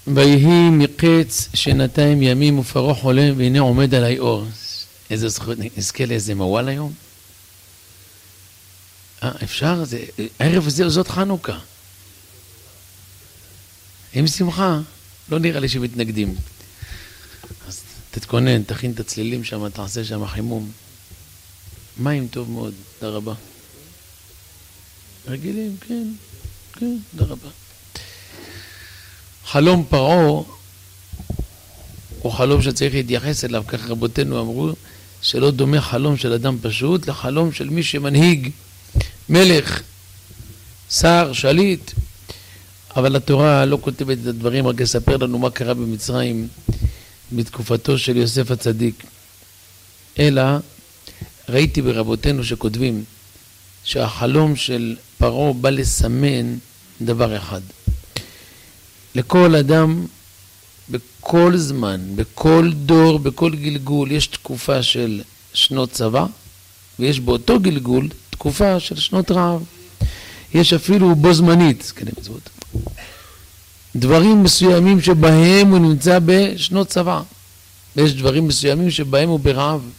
ויהי מקץ שנתיים ימים ופרעה חולם והנה עומד עלי אור. איזה זכות, נזכה לאיזה מוואל היום? אפשר? ערב זה, זאת חנוכה. עם שמחה, לא נראה לי שמתנגדים. אז תתכונן, תכין את הצלילים שם, תעשה שם חימום. מים טוב מאוד, תודה רבה. רגילים, כן, כן, תודה רבה. חלום פרעה הוא חלום שצריך להתייחס אליו, כך רבותינו אמרו, שלא דומה חלום של אדם פשוט לחלום של מי שמנהיג, מלך, שר, שליט. אבל התורה לא כותבת את הדברים, רק לספר לנו מה קרה במצרים בתקופתו של יוסף הצדיק. אלא ראיתי ברבותינו שכותבים שהחלום של פרעה בא לסמן דבר אחד. לכל אדם, בכל זמן, בכל דור, בכל גלגול, יש תקופה של שנות צבא, ויש באותו גלגול תקופה של שנות רעב. יש אפילו בו זמנית, דברים מסוימים שבהם הוא נמצא בשנות צבא, ויש דברים מסוימים שבהם הוא ברעב.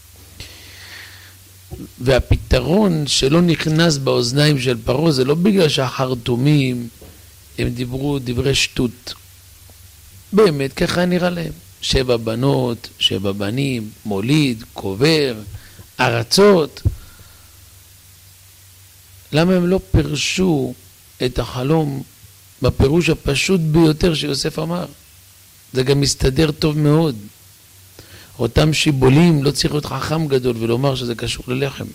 והפתרון שלא נכנס באוזניים של פרעה זה לא בגלל שהחרטומים הם דיברו דברי שטות. באמת ככה נראה להם. 7 בנות, 7 בנים, מוליד, קובר, ארצות. למה הם לא פרשו את החלום בפירוש הפשוט ביותר שיוסף אמר? זה גם מסתדר טוב מאוד. אותם שיבולים לא צריך להיות חכם גדול ולומר שזה קשור ללחם.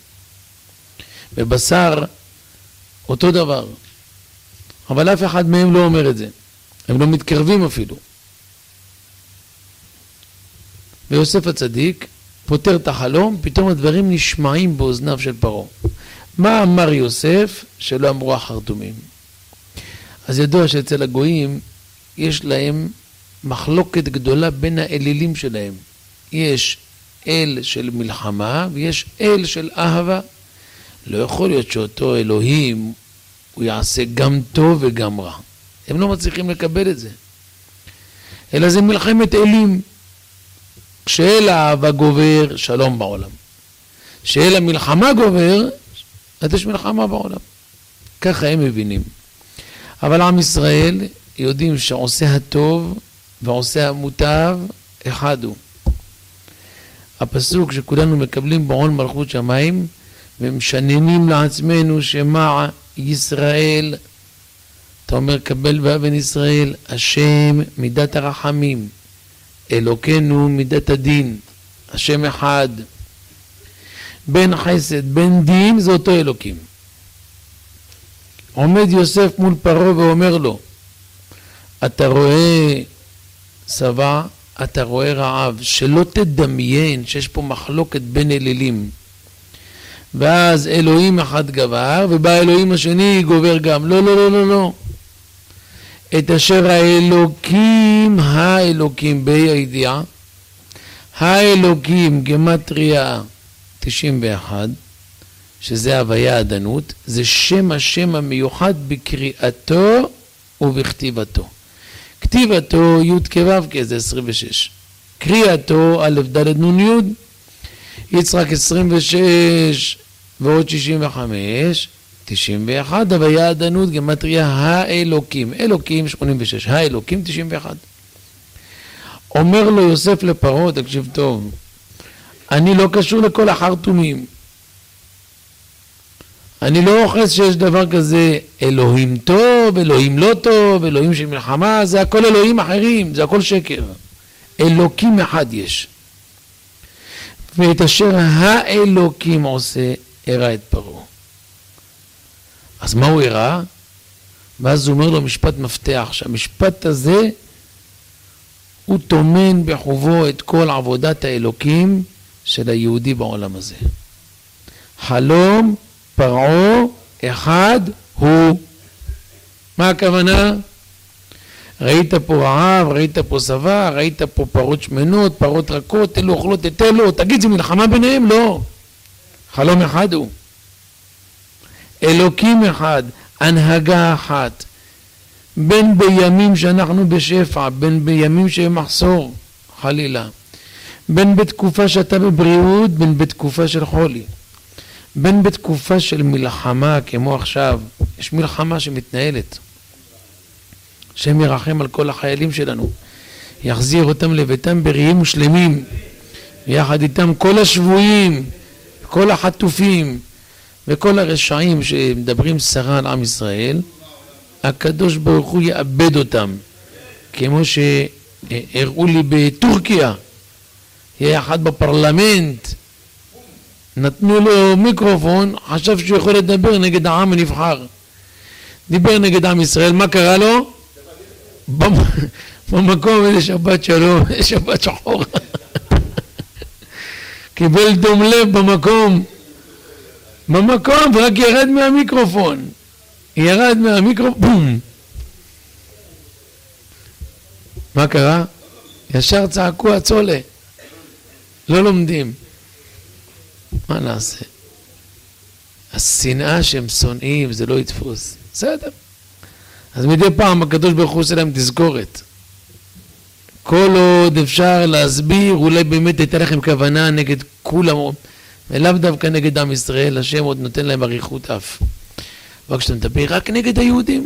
בבשר אותו דבר. אבל אף אחד מהם לא אומר את זה. הם לא מתקרבים אפילו. ויוסף הצדיק פותר את החלום, פתאום הדברים נשמעים באוזניו של פרעה. מה אמר יוסף שלא אמרו החרטומים? אז ידוע שאצל הגויים יש להם מחלוקת גדולה בין האלילים שלהם. יש אל של מלחמה ויש אל של אהבה. לא יכול להיות שאותו אלוהים הוא יעשה גם טוב וגם רע. הם לא מצליחים לקבל את זה. אלא זה מלחמת אלים. כשאל האהבה גובר, שלום בעולם. כשאל המלחמה גובר, אז יש מלחמה בעולם. ככה הם מבינים. אבל עם ישראל יודעים שעושה הטוב ועושה המוטב אחד הוא. הפסוק שכולנו מקבלים בעול מלכות שמיים ומשננים לעצמנו שמע ישראל, אתה אומר קבל באבן ישראל, השם מידת הרחמים, אלוקינו מידת הדין, השם אחד, בין חסד בין דין, זה אותו אלוקים. עומד יוסף מול פרעה ואומר לו, אתה רואה שבע, אתה רואה רעב, שלא תדמיין שיש פה מחלוקת בין אלילים. ואז אלוהים אחד גבר, ובא אלוהים השני גובר גם. לא, לא, לא, לא, לא. את אשר האלוקים בידיעה, האלוקים גמטריה 91, שזה הוויה עדנות, זה שם השם המיוחד בקריאתו ובכתיבתו. כתיבתו י' כו' זה 26. קריאתו א' ד' נ' י', יצחק 26 ועוד 65, 91, הוויה עדנות גמטריה האלוקים. אלוקים 86, האלוקים 91. אומר לו יוסף לפרעה, תקשיב טוב, אני לא קשור לכל החרטומים. אני לא אוחז שיש דבר כזה אלוהים טוב, אלוהים לא טוב, אלוהים של מלחמה, זה הכל אלוהים אחרים, זה הכל שקר. אלוקים אחד יש. ואת אשר האלוקים עושה, הראה את פרעה. אז מה הוא הראה? ואז הוא אומר לו משפט מפתח, שהמשפט הזה הוא תומן בחובו את כל עבודת האלוקים של היהודי בעולם הזה. חלום פרעה אחד הוא. מה הכוונה? ראית פה רעב, ראית פה שבע, ראית פה פרות שמנות, פרות רכות, אלו אוכלות את אלו, תגיד זה מלחמה ביניהם? לא. חלום אחד הוא. אלוקים אחד, הנהגה אחת, בין בימים שאנחנו בשפע, בין בימים של מחסור, חלילה, בין בתקופה שאתה בבריאות, בין בתקופה של חולי, בין בתקופה של מלחמה כמו עכשיו, יש מלחמה שמתנהלת, השם ירחם על כל החיילים שלנו, יחזיר אותם לביתם בריאים ושלמים, יחד איתם כל השבויים, כל החטופים וכל הרשעים שמדברים סרה על עם ישראל, הקדוש ברוך הוא יאבד אותם, כמו שהראו לי בטורקיה, יהיה אחד בפרלמנט, נתנו לו מיקרופון, חשב שהוא יכול לדבר נגד העם הנבחר, דיבר נגד עם ישראל, מה קרה לו? במקום איזה שבת שלום, שבת שחור, קיבל דום לב במקום, ורק ירד מהמיקרופון, בום. מה קרה? ישר צעקו הצולה, לא לומדים. מה נעשה? השנאה שהם שונאים זה לא יתפוס, בסדר. אז מדי פעם הקדוש ברוך הוא עושה להם תזכורת, כל עוד אפשר להסביר, אולי באמת הייתה לכם כוונה נגד כולם, ולאו דווקא נגד עם ישראל, השם עוד נותן להם אריכות אף. אבל כשאתה מדבר רק נגד היהודים,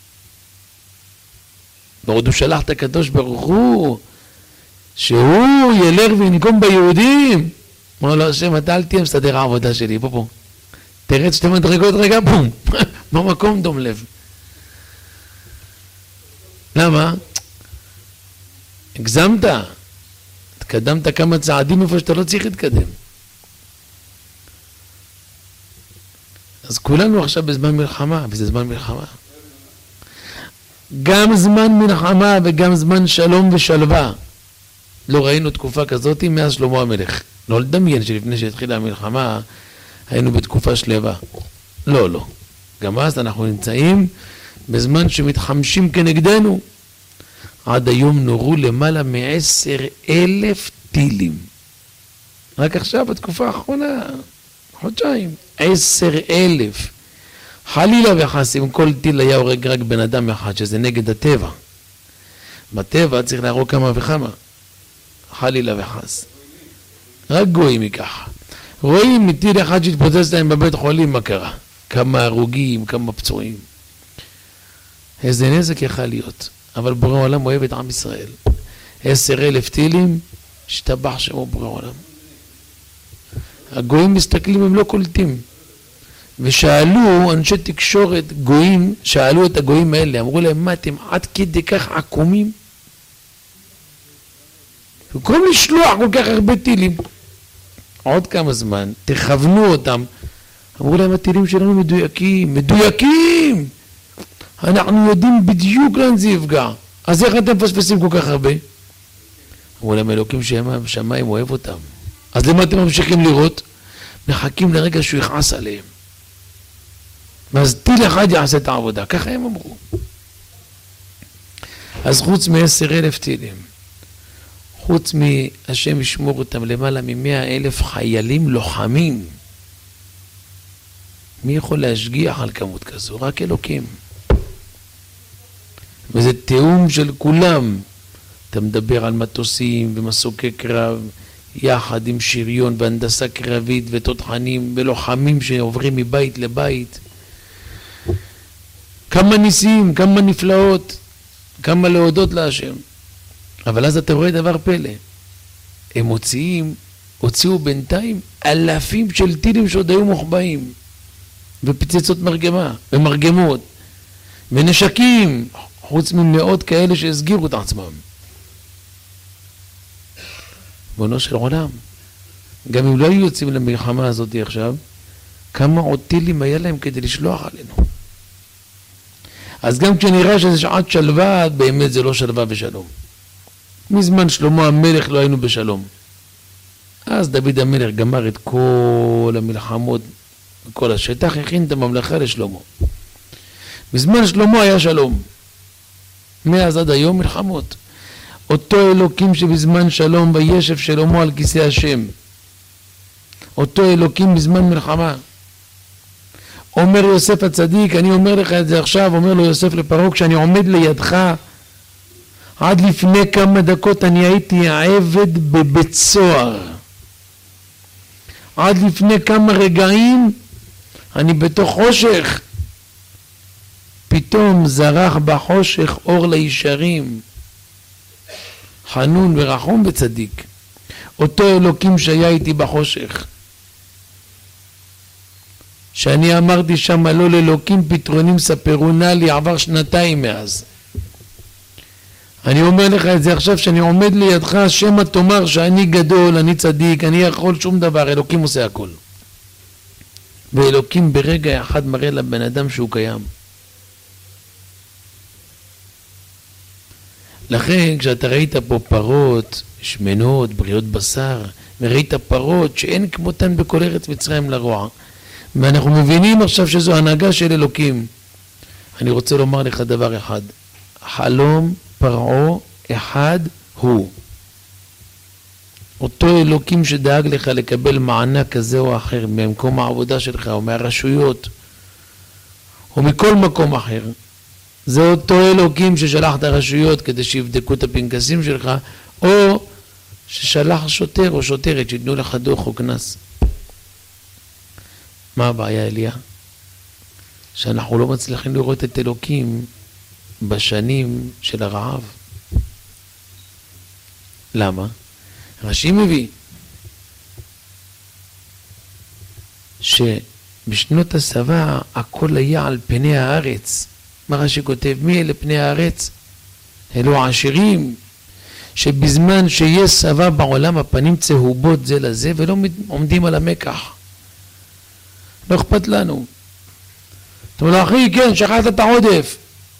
ועוד הוא שלח את הקדוש ברוך הוא, שהוא ילך וינקום ביהודים, אמר לו השם, אתה אל תהיה מסדר העבודה שלי, פה. תרד שתי מדרגות רגע, בום, במקום דום לב. למה? הגזמת, התקדמת כמה צעדים איפה שאתה לא צריך להתקדם. אז כולנו עכשיו בזמן מלחמה, וזה זמן מלחמה. גם זמן מלחמה וגם זמן שלום ושלווה. לא ראינו תקופה כזאת מאז שלמה המלך. לא לדמיין שלפני שהתחילה המלחמה היינו בתקופה שלווה. לא. גם אז אנחנו נמצאים בזמן שמתחמשים כנגדנו. עד היום נורו למעלה מ10,000 טילים. רק עכשיו בתקופה האחרונה, חודשיים, 10,000. חלילה וחס, אם כל טיל היה הורג רק בן אדם אחד, שזה נגד הטבע. בטבע צריך להרוג כמה וכמה. חלילה וחס. רק גויים מכך. רואים מטיל אחד שהתפוצץ להם בבית חולים, מה קרה? כמה הרוגים, כמה פצועים. איזה נזק יכל להיות. אבל בורא עולם אוהב את עם ישראל. 10,000 טילים, השתבח שמו בורא עולם. הגויים מסתכלים, הם לא קולטים. ושאלו אנשי תקשורת גויים, שאלו את הגויים האלה, אמרו להם, מה אתם עד כדי כך עקומים? במקום לשלוח כל כך הרבה טילים, עוד כמה זמן, תכוונו אותם, אמרו להם, הטילים שלנו מדויקים! אנחנו יודעים בדיוק לאן זה יפגע, אז איך אתם פספסים כל כך הרבה? אמרו להם, אלוקים שמיים אוהב אותם, אז למה אתם ממשיכים לראות? מחכים לרגע שהוא יכעס עליהם, ואז טיל אחד יעשה את העבודה, ככה הם אמרו. אז חוץ מ10,000 טילים, חוץ מהשם ישמור אותם למעלה מ100,000 חיילים לוחמים, מי יכול להשגיח על כמות כזו? רק אלוקים. וזה תאום של כולם. אתה מדבר על מטוסים ומסוקי קרב, יחד עם שריון והנדסה קרבית ותותחנים ולוחמים שעוברים מבית לבית. כמה ניסים, כמה נפלאות, כמה להודות להשם. אבל אז אתה רואה דבר פלא. הם הוציאו בינתיים אלפים של טילים שעוד היו מוחבאים. ופצצות מרגמה, ומרגמות, ונשקים, חוץ ממאות כאלה שהסגירו את עצמם. בונו של עולם. גם אם לא היו יוצאים למלחמה הזאת עכשיו, כמה עוד טילים היה להם כדי לשלוח עלינו. אז גם כשנראה שזה שעת שלווה, באמת זה לא שלווה ושלום. מזמן שלמה המלך לא היינו בשלום. אז דוד המלך גמר את כל המלחמות, כל השטח, הכין את הממלכה לשלמה. בזמן שלמה היה שלום. מאז עד היום מלחמות. אותו אלוקים שבזמן שלום וישב שלמה על כיסא השם. אותו אלוקים בזמן מלחמה. אומר יוסף הצדיק, אני אומר לך את זה עכשיו, אומר לו יוסף לפרעה, כשאני עומד לידך, עד לפני כמה דקות אני הייתי עבד בבית סוהר. עד לפני כמה רגעים אני בתוך חושך. פתאום זרח בחושך אור לישרים. חנון ורחום וצדיק. אותו אלוקים שהיה איתי בחושך. שאני אמרתי שם לא לאלוקים פתרונים ספרו נא לי, עבר 2 מאז. אני אומר לך את זה עכשיו שאני עומד לידך, שמא תאמר שאני גדול, אני צדיק, אני יכול שום דבר, אלוקים עושה הכל. ואלוקים ברגע אחד מראה לבן אדם שהוא קיים. לכן כשאתה ראית פה פרות, שמנות, בריאות בשר, וראית פרות שאין כמותן בכל ארץ מצרים לרוע, ואנחנו מבינים עכשיו שזו הנהגה של אלוקים. אני רוצה לומר לך דבר אחד, חלום פרעה אחד הוא. אותו אלוקים שדאג לך לקבל מענק כזה או אחר ממקום העבודה שלך או מהרשויות או מכל מקום אחר, זה אותו אלוקים ששלח את הרשויות כדי שיבדקו את הפנקסים שלך, או ששלח שוטר או שוטרת שיתנו לך דוח או כנס. מה הבעיה אליה? שאנחנו לא מצליחים לראות את אלוקים בשנים של הרעב. למה? רש"י מביא שבשנות השבע הכל היה על פני הארץ. מה רש"י כותב? מי אלה פני הארץ? אלו העשירים, שבזמן שיש שבע בעולם הפנים צהובות זה לזה ולא עומדים על המקח. לא אכפת לנו. אתה אומר, אחי, כן, שכחת את העודף.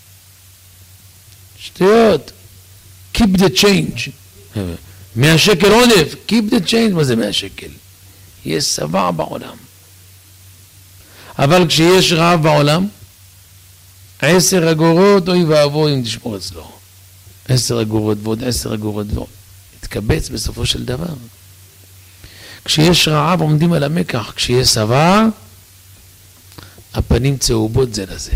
שטויות. Keep the change. 100 שקל עודף. Keep the change. מה זה 100 שקל? יש שבע בעולם. אבל כשיש רעב בעולם, 10 אגורות, אוי ואבוי אם תשמור אצלו. 10 אגורות ועוד 10 אגורות ועוד. התקבץ בסופו של דבר. כשיש רעב עומדים על המקח. כשיש שבע, הפנים צהובות זה לזה.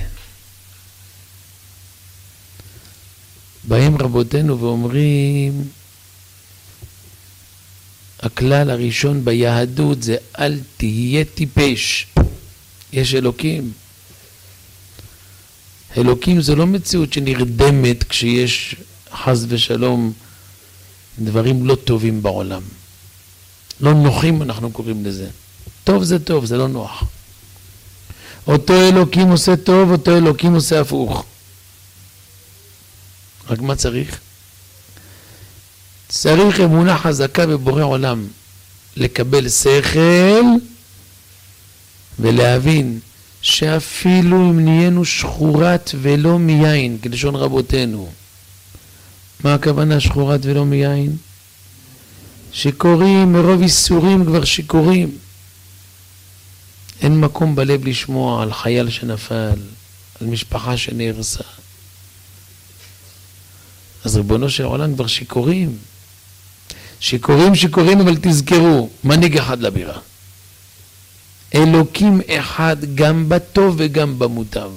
באים רבותינו ואומרים, הכלל הראשון ביהדות זה אל תהיה טיפש. יש אלוקים. אלוקים זה לא מציאות שנרדמת כשיש חס ושלום דברים לא טובים בעולם. לא נוחים אנחנו קוראים לזה. טוב זה טוב, זה לא נוח. אותו אלוקים עושה טוב, אותו אלוקים עושה הפוך. רק מה צריך? צריך אמונה חזקה בבורא עולם. לקבל שכל ולהבין שאפילו אם נהיינו שחורת ולא מיין, כלשון רבותינו. מה הכוונה שחורת ולא מיין? שיכורים, מרוב איסורים כבר שיכורים. אין מקום בלב לשמוע על חייל שנפל, על משפחה שנהרסה. אז ריבונו של עולם כבר שיכורים. שיכורים, אבל תזכרו, מנהיג אחד לבירה. אלוקים אחד גם בטוב וגם במוטב.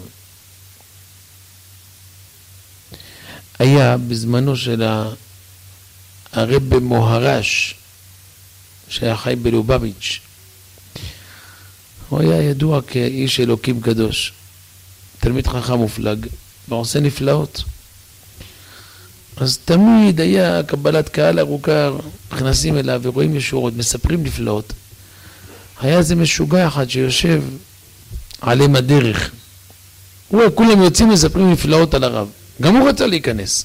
היה בזמנו של הרב מוהר"ש, שהיה חי בלובביץ'. הוא היה ידוע כאיש אלוקים קדוש. תלמיד חכם מופלג, ועושה נפלאות. אז תמיד היה קבלת קהל ארוכה, נכנסים אליו ורואים ישורות, מספרים נפלאות. היה איזה משוגע אחד שיושב עליהם הדרך. כולם יוצאים מספרים נפלאות על הרב. גם הוא רצה להיכנס.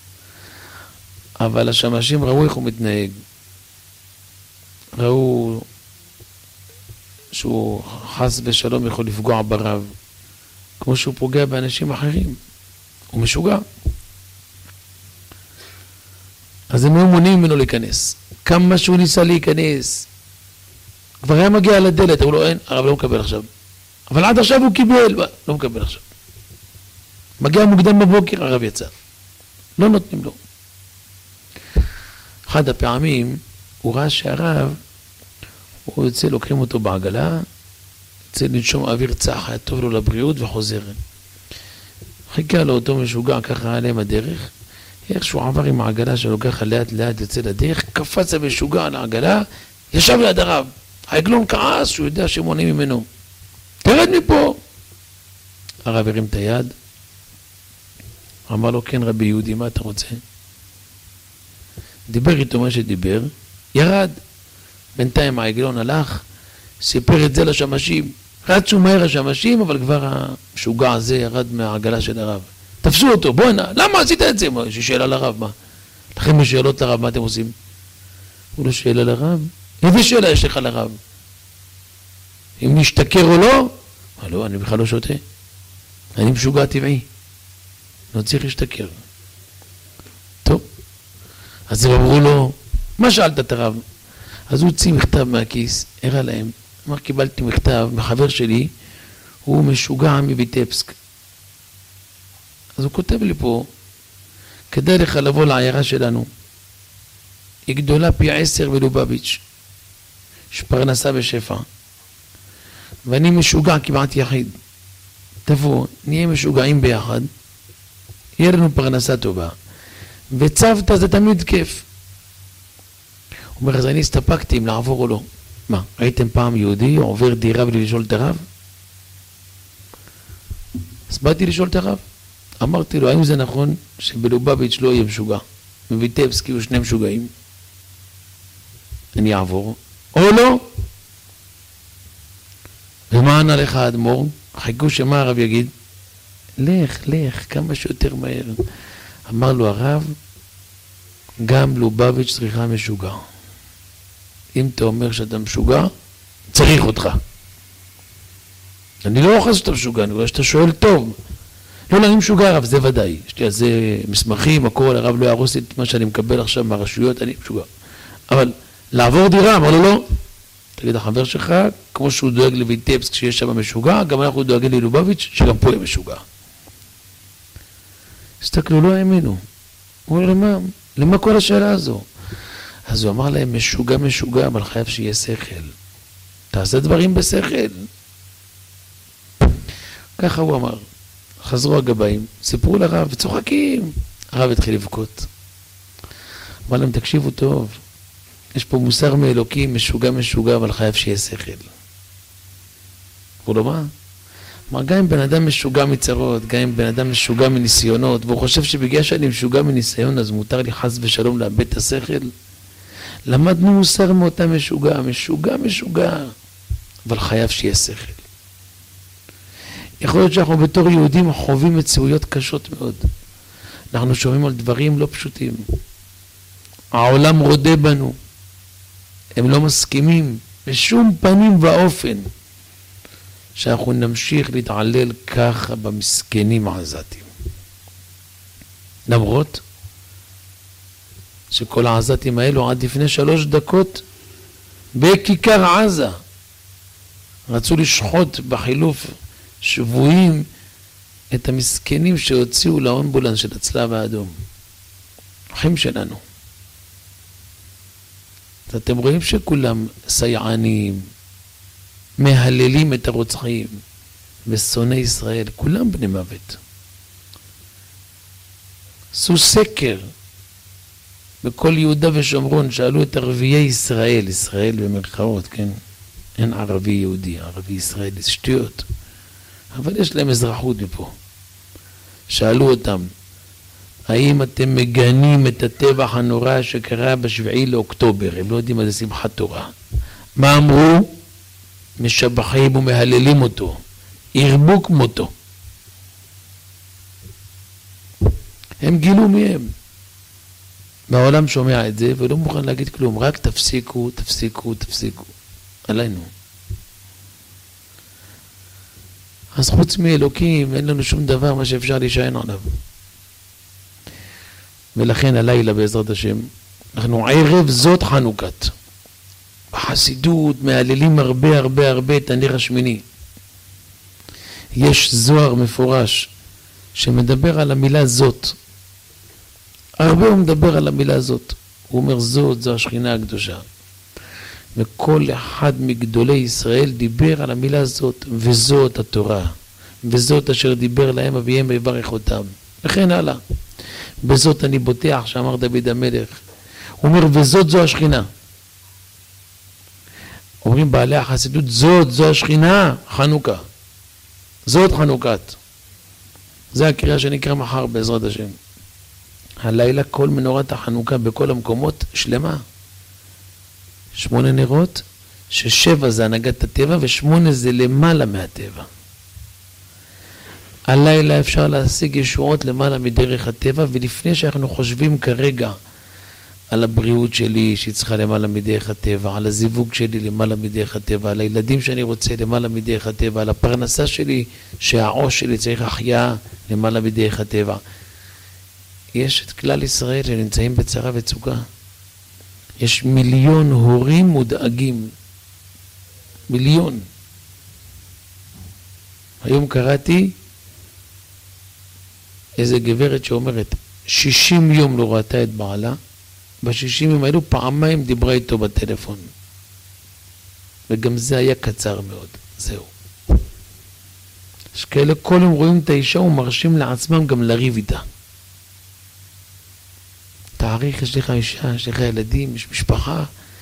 אבל השמשים ראו איך הוא מתנהג. ראו שהוא חס ושלום יכול לפגוע ברב, כמו שהוא פוגע באנשים אחרים. הוא משוגע. אז הם היו מונעים ממנו להיכנס. כמה שהוא ניסה להיכנס. כבר היה מגיע לדלת, הוא לא אין, הרב לא מקבל עכשיו. אבל עד עכשיו הוא קיבל, לא מקבל עכשיו. מגיע מוקדם בבוקר, הרב יצא. לא נותנים לו. אחד הפעמים, הוא ראה שהרב, הוא יוצא, לוקחים אותו בעגלה, יוצא לנשום אוויר צח, היה טוב לו לבריאות וחוזר. חיכה לו אותו משוגע, ככה עליהם הדרך, איך שהוא עבר עם העגלה שלו ככה לאט לאט יוצא לדרך, קפץ המשוגע על העגלה, ישב ליד הרב. העגלון כעס שהוא יודע שמונעים ממנו. תרד מפה! הרב הרים את היד, אמר לו, כן רבי יהודי, מה אתה רוצה? דיבר איתו מה שדיבר, ירד. בינתיים העגלון הלך, סיפר את זה לשמשים. רצו מהר השמשים, אבל כבר המשוגע הזה ירד מהעגלה של הרב. תפסו אותו, בוא הנה, למה עשית את זה? יש לי שאלה לרב, מה? לכם יש שאלות לרב, מה אתם עושים? הוא לא שאלה לרב? איזה שאלה יש לך לרב? אם נשתכר או לא? לא, אני בכלל לא שותה. אני משוגע טבעי. לא צריך להשתכר. טוב. אז הם אמרו לו, מה שאלת את הרב? אז הוא הוציא מכתב מהכיס, הראה להם. אמר, קיבלתי מכתב מחבר שלי, הוא משוגע מביטפסק. אז הוא כותב לי פה, כדאי לך לבוא לעיירה שלנו. היא גדולה פי 10 בלובביץ'. יש פרנסה בשפע. ואני משוגע כמעט יחיד. תבוא, נהיה משוגעים ביחד. יהיה לנו פרנסה טובה. וצוותא זה תמיד כיף. הוא אומר, אז אני הסתפקתי אם לעבור או לא. מה, ראיתם פעם יהודי עובר דירה בלי לשאול את הרב? אז באתי לשאול את הרב. אמרתי לו, האם זה נכון שבלובביץ' לא יהיה משוגע? מביטבסק יהיו שני משוגעים. אני אעבור. או לא? ומה ענה לך האדמו"ר? חיכו שמה הרב יגיד? לך, כמה שיותר מהר. אמר לו הרב, גם לובביץ' צריכה משוגע. אם אתה אומר שאתה משוגע, צריך אותך. אני לא אוחז שאתה משוגע, אני רואה שאתה שואל טוב. לא, אני משוגע הרב, זה ודאי. יש לי על זה מסמכים, הכל, הרב לא ירוס את מה שאני מקבל עכשיו מהרשויות, אני משוגע. אבל לעבור דירה, אמר לו לא. תגיד, החבר שלך, כמו שהוא דואג לויטפסק כשיש שם משוגע, גם אנחנו דואגים ללובביץ' שגם פה יהיה משוגע. הסתכלו, לא האמינו. הוא אומר, למה כל השאלה הזו? אז הוא אמר להם, משוגע, אבל חייב שיהיה שכל. תעשה דברים בשכל. ככה הוא אמר. חזרו הגבאים, סיפרו לרב, וצוחקים. הרב התחיל לבכות. אמר להם, תקשיבו טוב. יש פה מוסר מאלוקים, משוגע, אבל חייב שיהיה שכל. הוא לא מה? אמר, גם אם בן אדם משוגע מצרות, גם אם בן אדם משוגע מניסיונות, והוא חושב שבגלל שאני משוגע מניסיון, אז מותר לי חס ושלום לאבד את השכל. למדנו מוסר מאותה משוגע, אבל חייב שיהיה שכל. יכול להיות שאנחנו בתור יהודים חווים מציאויות קשות מאוד. אנחנו שומעים על דברים לא פשוטים. העולם רודה בנו. הם לא מסכימים בשום פנים ואופן שאנחנו נמשיך להתעלל ככה במסכנים העזתים. למרות שכל העזתים האלו עד לפני 3 דקות בכיכר עזה רצו לשחוט בחילוף שבויים את המסכנים שהוציאו לאמבולנס של הצלב האדום. אחים שלנו. אז אתם רואים שכולם סייענים, מהללים את הרוצחים ושונאי ישראל, כולם בני מוות. עשו סקר בכל יהודה ושומרון, שאלו את ערביי ישראל, ישראל במרכאות, כן? אין ערבי יהודי, ערבי ישראלי, שטויות. אבל יש להם אזרחות מפה. שאלו אותם, האם אתם מגנים את הטבח הנורא שקרה ב7 לאוקטובר? הם לא יודעים מה זה שמחת תורה. מה אמרו? משבחים ומהללים אותו. ירבו כמותו. הם גילו מהם. והעולם שומע את זה ולא מוכן להגיד כלום. רק תפסיקו. עלינו. אז חוץ מאלוקים אין לנו שום דבר מה שאפשר להישען עליו. ולכן הלילה בעזרת השם, אנחנו ערב זאת חנוכת. בחסידות מהללים הרבה את הנר השמיני. יש זוהר מפורש שמדבר על המילה זאת. הרבה הוא מדבר על המילה זאת. הוא אומר זאת, זו השכינה הקדושה. וכל אחד מגדולי ישראל דיבר על המילה הזאת, וזאת התורה, וזאת אשר דיבר להם אביהם ויברך אותם, וכן הלאה. בזאת אני בוטח, שאמר דוד המלך. הוא אומר, וזאת זו השכינה. אומרים בעלי החסידות, זו השכינה, חנוכה. זאת חנוכת. זה הקריאה שנקרא מחר בעזרת השם. הלילה כל מנורת החנוכה בכל המקומות שלמה. 8 נרות, ש7 זה הנהגת הטבע ו8 זה למעלה מהטבע. הלילה אפשר להשיג ישועות למעלה מדרך הטבע, ולפני שאנחנו חושבים כרגע על הבריאות שלי שהיא צריכה למעלה מדרך הטבע, על הזיווג שלי למעלה מדרך הטבע, על הילדים שאני רוצה למעלה מדרך הטבע, על הפרנסה שלי שהעוש שלי צריך החיה למעלה מדרך הטבע. יש את כלל ישראל שנמצאים בצרה וצוקה. יש 1,000,000 הורים מודאגים. 1,000,000. היום קראתי איזה גברת שאומרת 60 יום לא ראתה את בעלה, ב60 יום האלו פעמיים דיברה איתו בטלפון. וגם זה היה קצר מאוד. זהו. יש כאלה כל יום רואים את האישה ומרשים לעצמם גם לריב איתה. תאריך, יש לך אישה, יש לך ילדים, יש משפחה.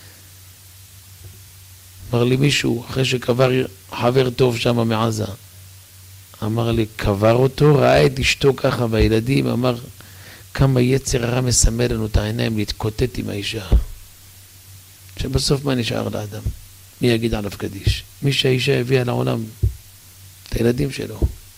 אמר לי מישהו, אחרי שקבר חבר טוב שם מעזה, אמר לי, קבר אותו, ראה את אשתו ככה והילדים, אמר, כמה יצר הרע מסמל לנו את העיניים להתקוטט עם האישה. שבסוף מה נשאר לאדם? מי יגיד עליו קדיש? מי שהאישה הביאה לעולם, את הילדים שלו.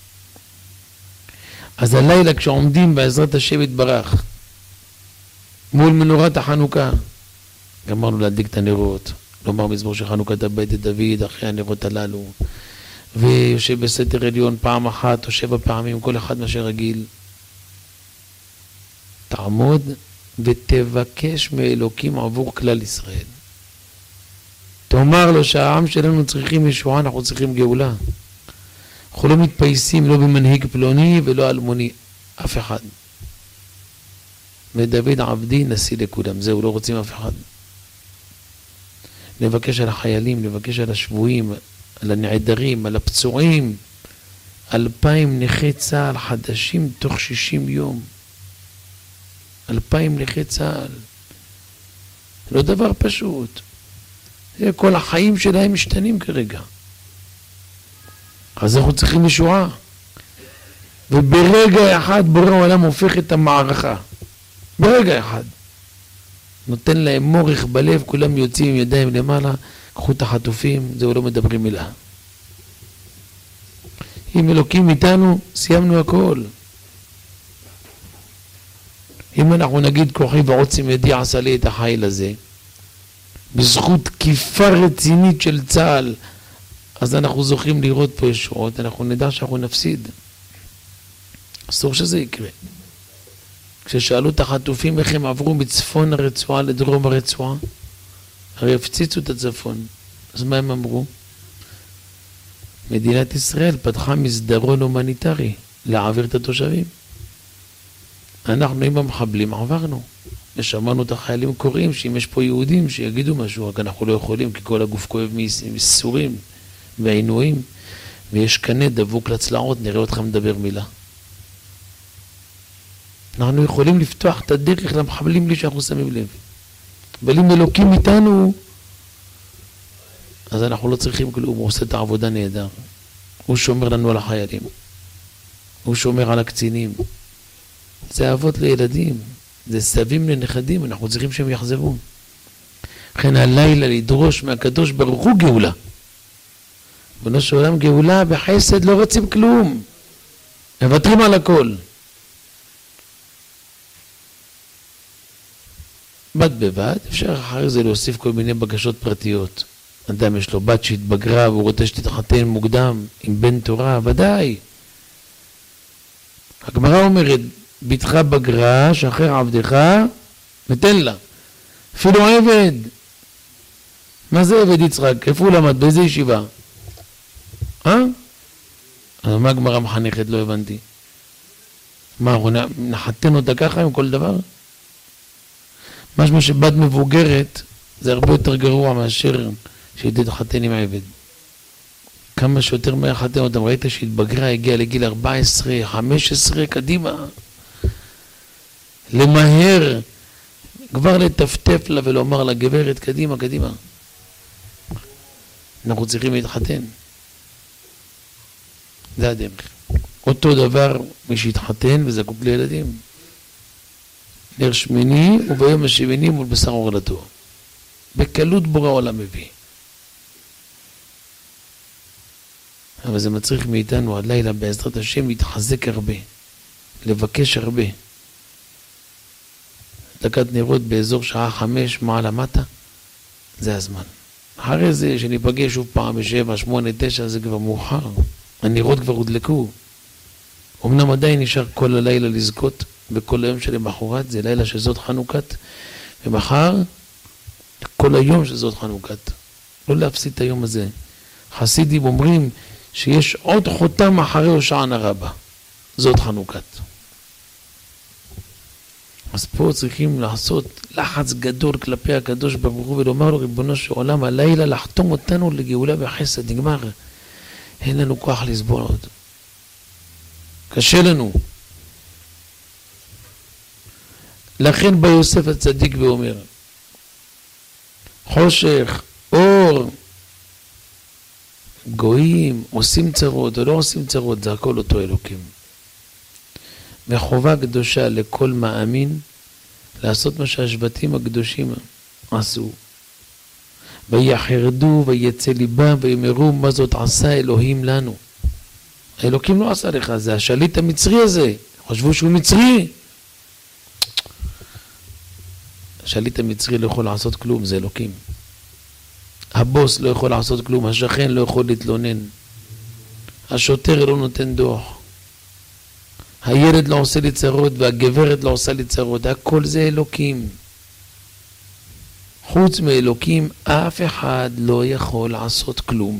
אז הלילה כשעומדים בעזרת השם יתברך, מול מנורת החנוכה, גמרנו להדליק את הנרות, לומר מזמור של חנוכת הבית דוד אחרי הנרות הללו, ויושב בסתר עליון פעם אחת או 7 פעמים, כל אחד מה שרגיל. תעמוד ותבקש מאלוקים עבור כלל ישראל. תאמר לו שהעם שלנו צריכים ישועה, אנחנו צריכים גאולה. אנחנו לא מתפייסים לא במנהיג פלוני ולא אלמוני, אף אחד. ודוד עבדי נשיא לכולם, זהו, לא רוצים אף אחד. לבקש על החיילים, לבקש על השבויים, על הנעדרים, על הפצועים. 2,000 נכי צה"ל חדשים תוך 60 יום. 2,000 נכי צה"ל. לא דבר פשוט. כל החיים שלהם משתנים כרגע. אז אנחנו צריכים ישועה. וברגע אחד בורא העולם הופך את המערכה. ברגע אחד. נותן להם מורך בלב, כולם יוצאים עם ידיים למעלה, קחו את החטופים, זהו, לא מדברים מילה. אם אלוקים איתנו, סיימנו הכל. אם אנחנו נגיד כוחי ועוצם ידי עשה לי את החיל הזה, בזכות תקיפה רצינית של צה"ל, אז אנחנו זוכים לראות פה ישועות, אנחנו נדע שאנחנו נפסיד. אסור שזה יקרה. כששאלו את החטופים איך הם עברו מצפון הרצועה לדרום הרצועה, הרי הפציצו את הצפון. אז מה הם אמרו? מדינת ישראל פתחה מסדרון הומניטרי להעביר את התושבים. אנחנו עם המחבלים עברנו. ושמענו את החיילים קוראים שאם יש פה יהודים שיגידו משהו, רק אנחנו לא יכולים כי כל הגוף כואב מסורים והעינויים, ויש קנה דבוק לצלעות, נראה אותך מדבר מילה. אנחנו יכולים לפתוח את הדרך למחבלים בלי שאנחנו שמים לב. אבל אם אלוקים איתנו, אז אנחנו לא צריכים כלום, הוא עושה את העבודה נהדר. הוא שומר לנו על החיילים. הוא שומר על הקצינים. זה אבות לילדים, זה סבים לנכדים, אנחנו צריכים שהם יחזבו. לכן הלילה לדרוש מהקדוש ברוך הוא גאולה. בנו של עולם גאולה בחסד לא רוצים כלום. מוותרים על הכל. בד בבד, אפשר אחרי זה להוסיף כל מיני בקשות פרטיות. אדם יש לו בת שהתבגרה והוא רוצה שתתחתן מוקדם עם בן תורה, ודאי. הגמרא אומרת, ביתך בגרה, שחרר עבדך, ותן לה. אפילו עבד. מה זה עבד יצחק? איפה הוא למד? באיזה ישיבה? אז מה הגמרא מחנכת? לא הבנתי. מה, אנחנו נחתן אותה ככה עם כל דבר? משמע שבת מבוגרת זה הרבה יותר גרוע מאשר שתתחתן עם עבד. כמה שיותר מהר חתן אותם, ראית שהתבגרה, הגיעה לגיל 14, 15, קדימה. למהר, כבר לטפטף לה ולומר לה, גברת, קדימה, קדימה. אנחנו צריכים להתחתן. זה הדרך. אותו דבר מי שהתחתן וזקוק לילדים. נר שמיני וביום השביעי מול בשר עורלתו. בקלות בורא עולם מביא. אבל זה מצריך מאיתנו עד לילה בעזרת השם להתחזק הרבה, לבקש הרבה. דקת נרות באזור שעה 5 מעלה מטה, זה הזמן. אחרי זה שניפגש שוב פעם ב7, 8, 9, זה כבר מאוחר. הנרות כבר הודלקו. אמנם עדיין נשאר כל הלילה לזכות, וכל היום שלמחרת זה לילה שזאת חנוכת, ומחר כל היום שזאת חנוכת. לא להפסיד את היום הזה. חסידים אומרים שיש עוד חותם אחרי הושענא רבה. זאת חנוכת. אז פה צריכים לעשות לחץ גדול כלפי הקדוש ברוך הוא ולומר לו, ריבונו של עולם, הלילה לחתום אותנו לגאולה וחסד, נגמר. אין לנו כוח לסבול עוד. קשה לנו. לכן בא יוסף הצדיק ואומר, חושך, אור, גויים, עושים צרות או לא עושים צרות, זה הכל אותו אלוקים. וחובה קדושה לכל מאמין לעשות מה שהשבטים הקדושים עשו. ויחרדו ויצא ליבם ויאמרו מה זאת עשה אלוהים לנו. האלוקים לא עשה לך, זה השליט המצרי הזה. חשבו שהוא מצרי. השליט המצרי לא יכול לעשות כלום, זה אלוקים. הבוס לא יכול לעשות כלום, השכן לא יכול להתלונן. השוטר לא נותן דוח. הילד לא עושה לי צרות והגברת לא עושה לי צרות. הכל זה אלוקים. חוץ מאלוקים אף אחד לא יכול לעשות כלום.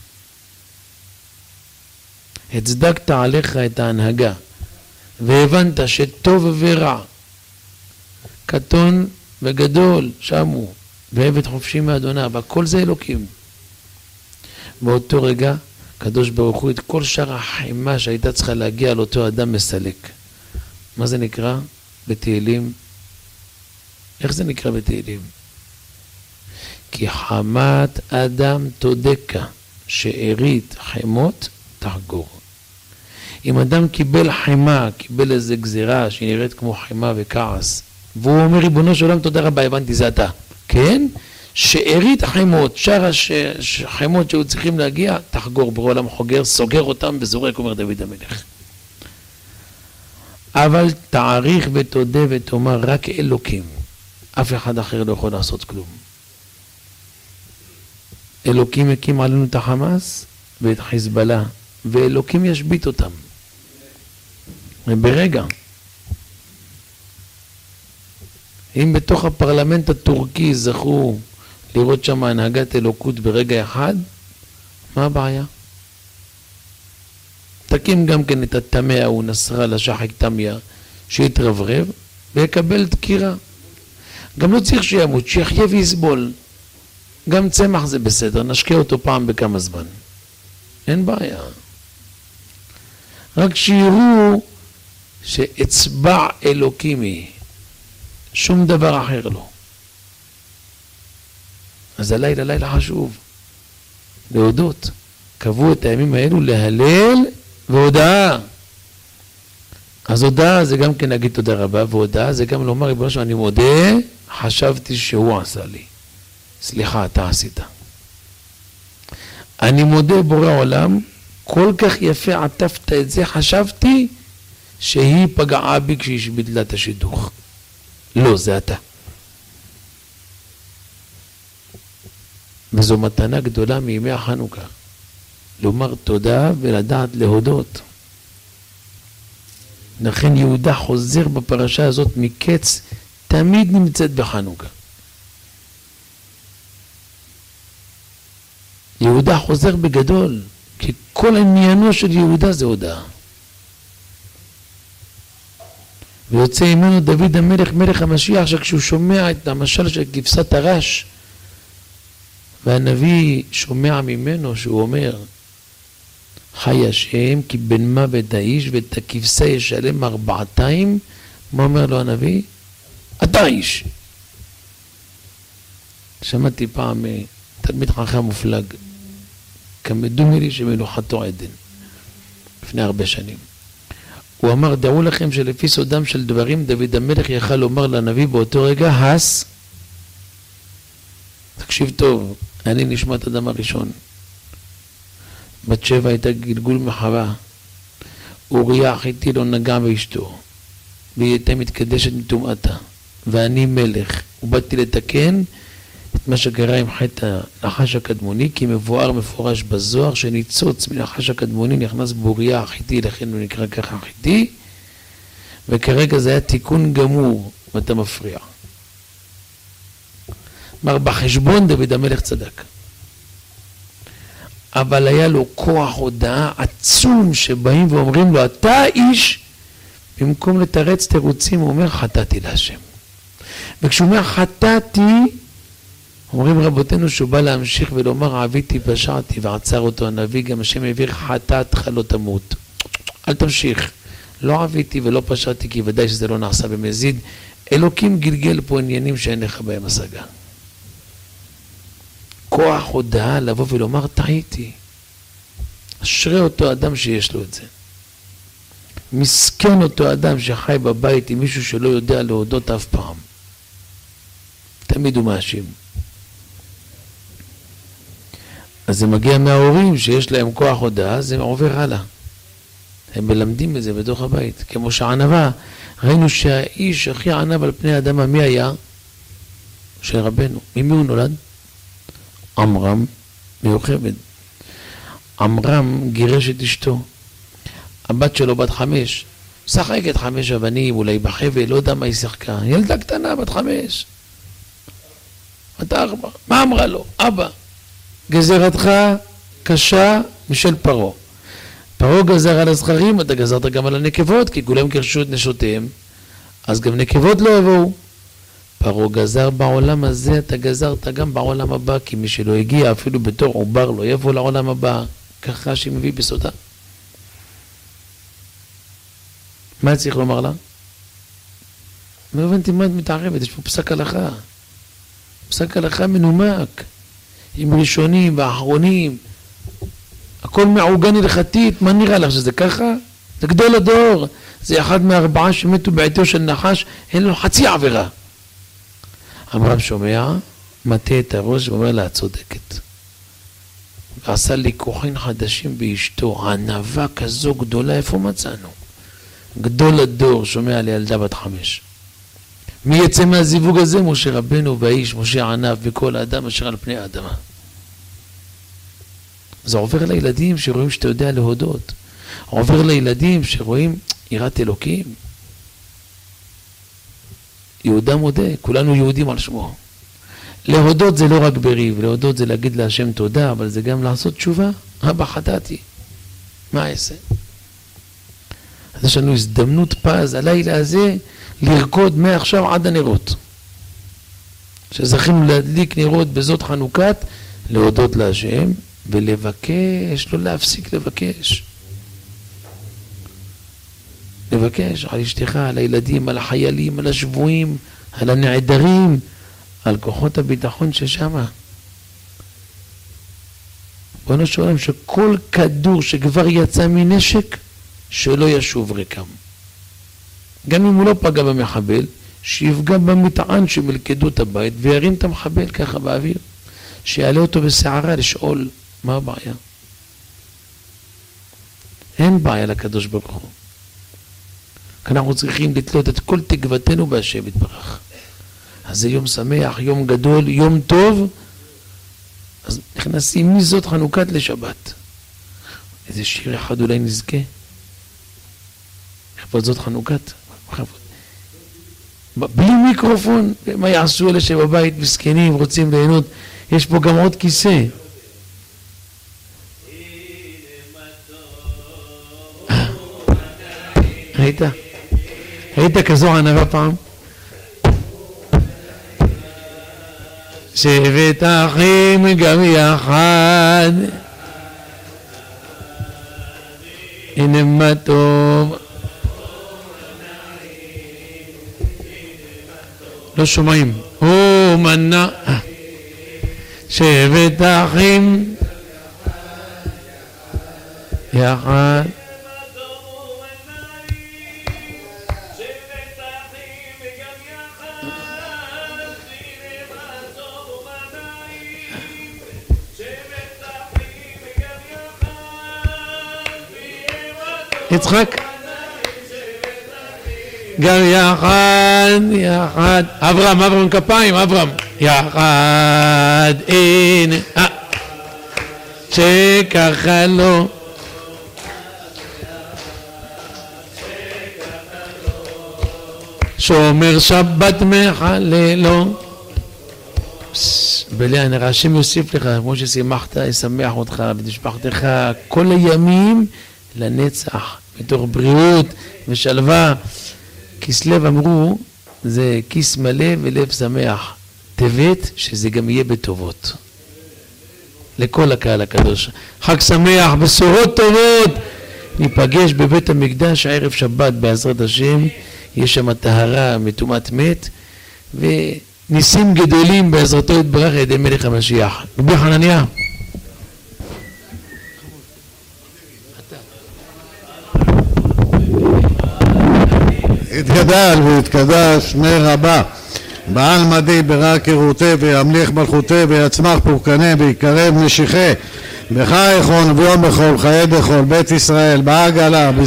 הצדקת עליך את ההנהגה והבנת שטוב ורע, קטון וגדול שמו ועבד חופשי מאדוניו, הכל זה אלוקים. באותו רגע הקדוש ברוך הוא את כל שאר החימה שהייתה צריכה להגיע על אותו אדם מסלק. מה זה נקרא בתהילים? איך זה נקרא בתהילים? כי חמת אדם תודקה, שארית חימות תחגור. אם אדם קיבל חימה, קיבל איזה גזירה שנראית כמו חימה וכעס, והוא אומר ריבונו של עולם תודה רבה, הבנתי, זה אתה. כן? שארית החימות, שאר החימות שהיו צריכים להגיע, תחגור. ברור עולם חוגר, סוגר אותם וזורק, אומר דוד המלך. אבל תעריך ותודה ותאמר רק אלוקים. אף אחד אחר לא יכול לעשות כלום. אלוקים הקים עלינו את החמאס ואת חיזבאללה, ואלוקים ישבית אותם. וברגע, אם בתוך הפרלמנט הטורקי זכו לראות שם הנהגת אלוקות ברגע אחד, מה הבעיה? תקים גם כן את התמא הוא נסראללה שחק תמיה שיתרברב ויקבל דקירה. גם לא צריך שימות, שיחיה ויסבול. גם צמח זה בסדר, נשקה אותו פעם בכמה זמן. אין בעיה. רק שיראו שאצבע אלוקימי, שום דבר אחר לא. אז הלילה, לילה חשוב. להודות. קבעו את הימים האלו להלל והודעה. אז הודעה זה גם כן להגיד תודה רבה, והודעה זה גם לומר, ריבונו של עולם, אני מודה, חשבתי שהוא עשה לי. סליחה, אתה עשית. אני מודה בורא עולם, כל כך יפה עטפת את זה, חשבתי שהיא פגעה בי כשהיא ביטלה את השידוך. לא, זה אתה. וזו מתנה גדולה מימי החנוכה. לומר תודה ולדעת להודות. לכן יהודה חוזר בפרשה הזאת מקץ, תמיד נמצאת בחנוכה. יהודה חוזר בגדול, כי כל עניינו של יהודה זה הודעה. ויוצא ממנו דוד המלך, מלך המשיח, שכשהוא שומע את המשל של כבשת הרש, והנביא שומע ממנו שהוא אומר, חי השם כי בן מוות האיש ואת הכבשה ישלם 400. מה אומר לו הנביא? אתה איש. שמעתי פעם תלמיד חכם מופלג, כמדומי לי שמלוכתו עדן, לפני הרבה שנים. הוא אמר, דעו לכם שלפי סודם של דברים, דוד המלך יכל לומר לנביא באותו רגע, הס, תקשיב טוב, אני נשמת אדם הראשון. בת שבע הייתה גלגול מחווה, אוריה החיתי לא נגע באשתו, והיא הייתה מתקדשת מטומאתה, ואני מלך, ובאתי לתקן את מה שקרה עם חטא הנחש הקדמוני, כי מבואר מפורש בזוהר שניצוץ מנחש הקדמוני נכנס באוריה החיתי, לכן הוא נקרא ככה החיתי, וכרגע זה היה תיקון גמור, ואתה מפריע. אמר, בחשבון דוד המלך צדק. אבל היה לו כוח הודעה עצום שבאים ואומרים לו, אתה איש, במקום לתרץ תירוצים, הוא אומר, חטאתי להשם. וכשהוא אומר, חטאתי, אומרים רבותינו שהוא בא להמשיך ולומר, עביתי פשעתי, ועצר אותו הנביא, גם השם העביר חטאתך לא תמות. אל תמשיך. לא עביתי ולא פשעתי, כי ודאי שזה לא נעשה במזיד. אלוקים גלגל פה עניינים שאין לך בהם השגה. כוח הודעה לבוא ולומר, טעיתי. אשרי אותו אדם שיש לו את זה. מסכן אותו אדם שחי בבית עם מישהו שלא יודע להודות אף פעם. תמיד הוא מאשים. אז זה מגיע מההורים שיש להם כוח הודעה, זה עובר הלאה. הם מלמדים את זה בתוך הבית. כמו שענבה, ראינו שהאיש הכי ענב על פני האדמה, מי היה? של רבנו. ממי הוא נולד? עמרם מיוחד. עמרם גירש את אשתו. הבת שלו בת 5. שחקת 5 אבנים, אולי בחבל, לא יודע מה היא שחקה. ילדה קטנה, בת 5. בת 4. מה אמרה לו? אבא, גזרתך קשה משל פרעה. פרעה גזר על הזכרים, אתה גזרת גם על הנקבות, כי כולם גירשו את נשותיהם, אז גם נקבות לא יבואו. פרעה גזר בעולם הזה, אתה גזרת גם בעולם הבא, כי מי שלא הגיע אפילו בתור עובר לא יבוא לעולם הבא, ככה שמביא בסודה. מה צריך לומר לה? לא הבנתי מה את מתערבת, יש פה פסק הלכה. פסק הלכה מנומק, עם ראשונים ואחרונים, הכל מעוגן הלכתית. מה נראה לך שזה ככה? זה גדול הדור, זה אחד מהארבעה שמתו בעיתו של נחש, אין לו חצי עבירה. עמרם שומע, מטה את הראש ואומר לה, צודקת. ועשה לי כוחין חדשים באשתו, ענבה כזו גדולה, איפה מצאנו? גדול הדור שומע לילדה בת 5. מי יצא מהזיווג הזה? משה רבנו והאיש, משה ענב וכל האדם אשר על פני האדמה. זה עובר לילדים שרואים שאתה יודע להודות. עובר לילדים שרואים יראת אלוקים. יהודה מודה, כולנו יהודים על שמו. להודות זה לא רק בריב, להודות זה להגיד להשם תודה, אבל זה גם לעשות תשובה. אבא חטאתי, מה אעשה? אז יש לנו הזדמנות פז הלילה הזה לרקוד מעכשיו עד הנרות. שזכינו להדליק נרות בזאת חנוכת, להודות להשם ולבקש, לא להפסיק לבקש. לבקש על אשתך, על הילדים, על החיילים, על השבויים, על הנעדרים, על כוחות הביטחון ששמה. בוא נשאולם שכל כדור שכבר יצא מנשק, שלא ישוב ריקם. גם אם הוא לא פגע במחבל, שיפגע במטען שמלכדו את הבית וירים את המחבל ככה באוויר. שיעלה אותו בסערה לשאול מה הבעיה. אין בעיה לקדוש ברוך הוא. אנחנו צריכים לתלות את כל תקוותנו בהשם יתברך. אז זה יום שמח, יום גדול, יום טוב. אז נכנסים מזאת חנוכת לשבת. איזה שיר אחד אולי נזכה. לכבוד זאת חנוכת. בלי מיקרופון, מה יעשו אלה שבבית מסכנים, רוצים ליהנות. יש פה גם עוד כיסא. היית כזו ענבה פעם? שבת אחים גם יחד, הנה מה טוב. לא שומעים. מנה שבת אחים יחד, יצחק גם יחד, יחד. אברהם כפיים, אברהם יחד, הנה שככה לו שומר שבת מחללו. בלענה, השם יוסיף לך, כמו ששימחת, ישמח אותך ואת משפחתך כל הימים לנצח, מתוך בריאות ושלווה. כסלו אמרו, זה כיס מלא ולב שמח. טבת, שזה גם יהיה בטובות. לכל הקהל הקדוש. חג שמח, בשורות טובות. ניפגש בבית המקדש הערב שבת בעזרת השם. יש שם טהרה מטומאת מת, וניסים גדולים בעזרתו יתברך ידי מלך המשיח. רבי חנניה. יתגדל ויתקדש שמי רבה, בעל מדי ברק ירותי וימליך מלכותי ויצמח פורקנה ויקרב משיחה, בחי יכול וביום בכל חיי בכל בית ישראל בעגלה